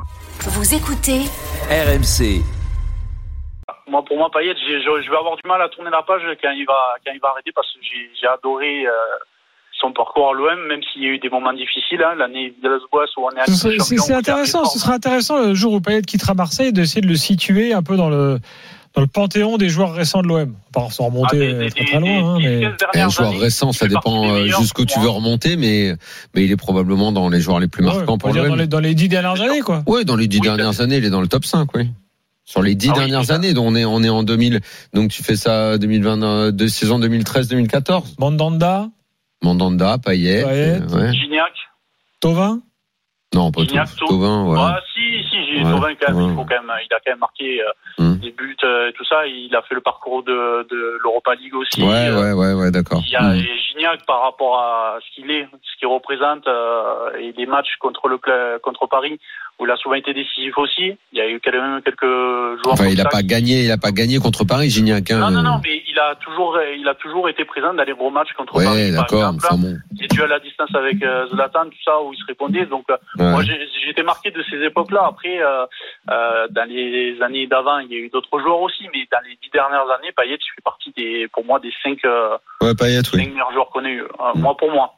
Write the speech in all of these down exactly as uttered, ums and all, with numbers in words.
Vous écoutez R M C. Moi, pour moi, Payet, je, je vais avoir du mal à tourner la page quand il va, quand il va arrêter parce que j'ai, j'ai adoré euh, son parcours à l'O M, même s'il y a eu des moments difficiles. Hein, l'année de Las Boas où on est c'est, c'est, c'est intéressant. Ce sera intéressant le jour où Payet quittera Marseille d'essayer de le situer un peu dans le dans le panthéon des joueurs récents de l'O M. Pas sans remonter ah, des, très, très loin. Hein, mais... Un joueur récent, ça dépend jusqu'où tu veux remonter, mais mais il est probablement dans les joueurs les plus marquants ouais, pour l'O M. Dans les, dans les dix dernières années, quoi. Oui, dans les dix oui, dernières années, il est dans le top cinq, oui. Sur les dix ah dernières oui, années, dont on est, on est en deux mille, donc tu fais ça deux mille vingt, deux saisons deux mille treize deux mille quatorze. Mandanda. Mandanda, Payet. Payet. Ouais. Gignac. Thauvin. Non, pas Gignac, tout. Thauvin, ouais. Ah, si, si, j'ai ouais, Thauvin quand même, ouais. il faut quand même, il a quand même marqué euh, hum. des buts, euh, tout ça. Il a fait le parcours de, de l'Europa League aussi. Ouais, euh, ouais, ouais, ouais, d'accord. Il y a hum. Gignac par rapport à ce qu'il est, ce qu'il représente, euh, et les matchs contre le, contre Paris, où il a souvent été décisif aussi. Il y a eu quand même quelques joueurs. Enfin, il a pas gagné, il a pas gagné contre Paris, Gignac. Hein. Non, non, non, mais il a toujours, il a toujours été présent dans les gros matchs contre ouais, Paris. Ouais, d'accord. Enfin bon. Les duels à distance avec euh, Zlatan, tout ça, où il se répondait. Donc, euh, ouais. moi, j'ai, j'étais marqué de ces époques-là. Après, euh, euh, dans les années d'avant, il y a eu d'autres joueurs aussi, mais dans les dix dernières années, Payet fait partie des, pour moi, des cinq, euh, ouais, Payet, cinq oui. meilleurs joueurs qu'on ait eu. Euh, mmh. Moi, pour moi.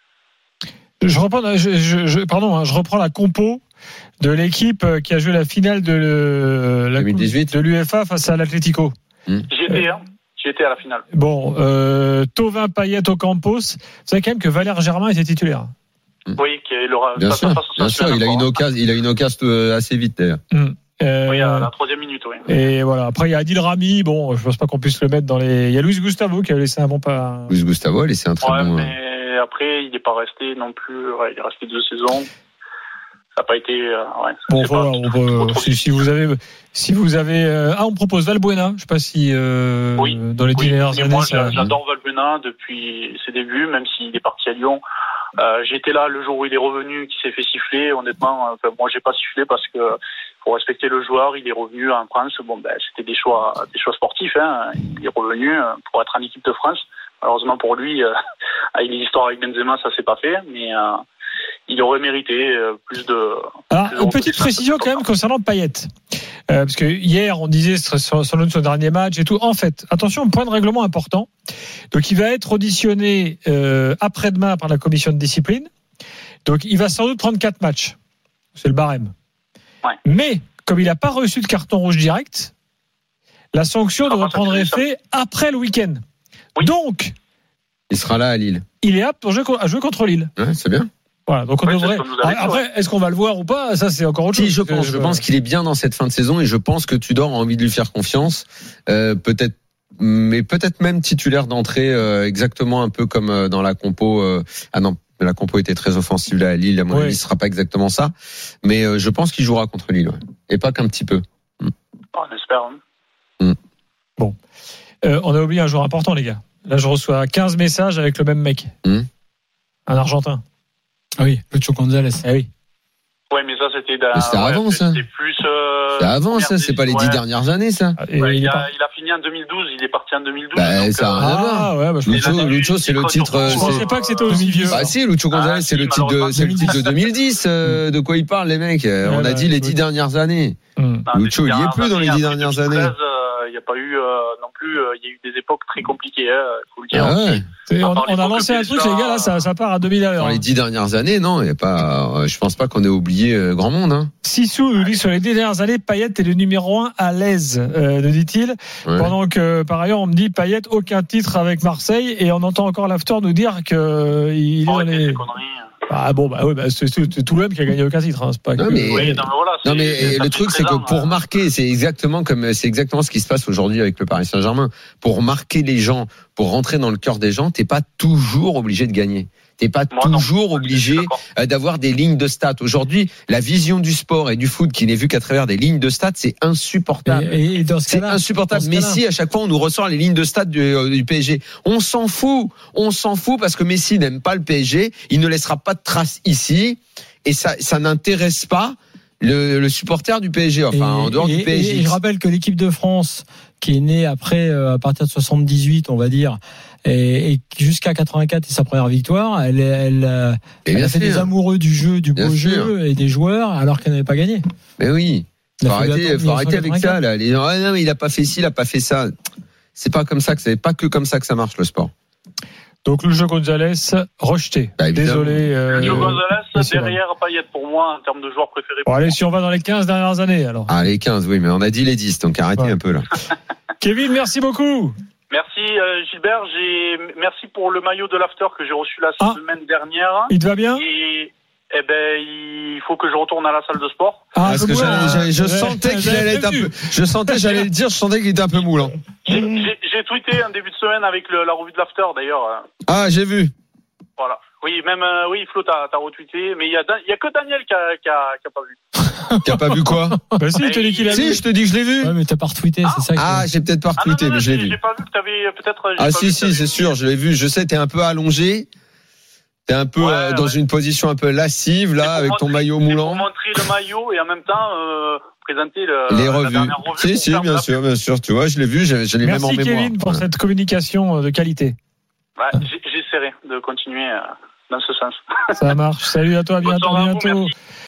Je reprends, je, je, je, pardon, hein, je reprends la compo de l'équipe qui a joué la finale de, la, deux mille dix-huit de l'U E F A face à l'Atlético. Mmh. J'étais, hein. J'étais à la finale. Bon, euh, Thauvin, Payet, Ocampos. Vous savez quand même que Valère Germain était titulaire. Oui, qui est le. Bien sûr, bien sûr, il a une occasion, il a une occasion assez vite d'ailleurs. Mmh. Euh, oui, à la troisième minute, oui. Et voilà. Après, il y a Adil Rami. Bon, je pense pas qu'on puisse le mettre dans les. Il y a Luis Gustavo qui a laissé un bon pas. Luis Gustavo a laissé un très ouais, bon. Mais après, il n'est pas resté non plus. Ouais, il est resté deux saisons. Ça n'a pas été. Euh, ouais, bon, voilà. Pas, on peut, trop, trop si, si vous avez, si vous avez, euh, ah, on propose Valbuena. Je sais pas si euh, oui. dans les dix oui. dernières années. Moi, ça... j'adore Valbuena depuis ses débuts, même s'il est parti à Lyon. Euh, j'étais là le jour où il est revenu, qui s'est fait siffler. Honnêtement, enfin, moi, j'ai pas sifflé parce que pour respecter le joueur, il est revenu en France. Bon, ben, c'était des choix, des choix sportifs. Hein. Il est revenu pour être en équipe de France. Malheureusement pour lui, euh, avec les histoires avec Benzema, ça s'est pas fait, mais euh, il aurait mérité euh, plus de. Alors, plus une petite précision quand même concernant Payet, euh, parce que hier on disait sans doute son dernier match et tout. En fait, attention, point de règlement important. Donc, il va être auditionné euh, après-demain par la commission de discipline. Donc, il va sans doute prendre quatre matchs. C'est le barème. Ouais. Mais comme il n'a pas reçu de carton rouge direct, la sanction devrait prendre effet après le week-end. Oui. Donc, il sera là à Lille. Il est apte pour jouer, à jouer contre Lille. Ouais, c'est bien. Voilà, donc on oui, devrait. Après, ouais. Est-ce qu'on va le voir ou pas? Ça, c'est encore autre si, chose. Je pense, je, je pense qu'il est bien dans cette fin de saison et je pense que Tudor a envie de lui faire confiance. Euh, peut-être, mais peut-être même titulaire d'entrée, euh, exactement un peu comme euh, dans la compo. Euh, ah non, la compo était très offensive là à Lille. À mon oui. avis, ce sera pas exactement ça. Mais euh, je pense qu'il jouera contre Lille, ouais. Et pas qu'un petit peu. Mm. On espère. Hein. Mm. Bon, euh, on a oublié un joueur important, les gars. Là, je reçois quinze messages avec le même mec. Mm. Un Argentin. Ah oui, Lucho González. Ah oui. Ouais, mais ça, c'était dans, mais c'était ouais, avant, ça. C'était plus, euh, c'était avant, ça. C'est pas les dix ouais. dernières années, ça. Et ouais, il, il, a, pas... il a fini en deux mille douze. Il est parti en deux mille douze. Bah, donc, ça a rien à voir. Ah, ouais, bah, Lucho, Lucho, c'est le titre. Je pensais pas que c'était aussi vieux. Ah, si, Lucho González, ah, c'est si, le titre de, c'est le titre de deux mille dix. Euh, de quoi ils parlent, les mecs? Ouais, On a bah, dit les dix dernières années. Hum. Lucho, il y est plus dans les dix dernières années. Il n'y a pas eu euh, non plus, euh, il y a eu des époques très compliquées, il hein, faut le dire. Ah ouais. On, on a lancé un truc, les gars, là, ça, ça part à deux mille à l'heure. Dans les dix dernières années, non, il y a pas, euh, je pense pas qu'on ait oublié euh, grand monde, hein. Sissou nous dit sur les dix dernières années, Payet est le numéro un à l'aise, euh, nous dit-il. Ouais. Pendant que, par ailleurs, on me dit Payet, aucun titre avec Marseille, et on entend encore l'after nous dire que, euh, il est dans les. Ah bon, bah oui, bah, c'est, c'est, c'est tout le même qui a gagné aucun titre, hein. C'est pas non, que... mais, oui, non, mais voilà, non, mais le truc, c'est que pour marquer, c'est exactement comme, c'est exactement ce qui se passe aujourd'hui avec le Paris Saint-Germain. Pour marquer les gens, pour rentrer dans le cœur des gens, t'es pas toujours obligé de gagner. T'es pas Moi, toujours non. obligé d'avoir des lignes de stats. Aujourd'hui, la vision du sport et du foot qui n'est vue qu'à travers des lignes de stats, c'est insupportable. Et, et dans ce c'est cas-là, insupportable. ce Messi, cas-là. à chaque fois, on nous ressort les lignes de stats du, euh, du P S G. On s'en fout. On s'en fout parce que Messi n'aime pas le P S G. Il ne laissera pas de traces ici. Et ça, ça n'intéresse pas le, le supporter du P S G. Enfin, et, en dehors et, du P S G. Et je rappelle que l'équipe de France, qui est née après, euh, à partir de soixante-dix-huit, on va dire, et, et jusqu'à quatre-vingt-quatre c'est sa première victoire. Elle, elle, elle, elle a fait des amoureux du jeu, du beau jeu et des joueurs alors qu'elle n'avait pas gagné. Mais oui. Faut arrêter, faut arrêter avec ça, là. Les, ah, non, mais il a pas fait ci, il a pas fait ça. C'est pas comme ça que c'est pas que comme ça que ça marche, le sport. Donc, le jeu Gonzalez, rejeté. Bah, Désolé. Euh, le jeu Gonzalez, derrière Payet pour moi, en termes de joueur préféré. Bon, allez, si on va dans les quinze dernières années, alors. Ah, les quinze, oui, mais on a dit les dix, donc arrêtez ouais. un peu, là. Kevin, merci beaucoup. Merci, euh, Gilbert. J'ai, merci pour le maillot de l'after que j'ai reçu la ah. semaine dernière. Il te va bien? Et... Eh ben, il faut que je retourne à la salle de sport. Ah, parce que moi, j'allais, j'allais, je ouais, sentais qu'il allait être un peu, je sentais, j'allais le dire, je sentais qu'il était un peu moulant. J'ai, j'ai, j'ai tweeté un début de semaine avec le, la revue de l'after, d'ailleurs. Ah, j'ai vu. Voilà. Oui, même, euh, oui, Flo, t'as, t'as retweeté, mais il y a, il y a que Daniel qui a, qui a, qui a pas vu. Qui a pas vu quoi? Bah si, je te dis qu'il a si, vu. je te dis que je l'ai vu. Ouais, mais t'as pas retweeté, ah. c'est ça. Que... Ah, j'ai peut-être pas retweeté, ah, non, non, non, mais je l'ai vu. J'ai pas vu que t'avais, peut-être, j'ai ah, pas si, vu si, c'est vu. sûr, je l'ai vu. Je sais, t'es un peu allongé. T'es un peu ouais, euh, dans ouais. une position un peu lascive là, avec montrer, ton maillot moulant. Pour montrer le maillot et en même temps euh, présenter le, les revues. La dernière revue. Si, si, bien sûr, bien sûr. Tu vois, je l'ai vu, je, je l'ai Merci même en Kevin mémoire. Merci Kevin pour ouais. cette communication de qualité. Ouais, j'essaierai de continuer dans ce sens. Ça marche. Salut à toi, à bientôt. Bonne soirée à vous, merci.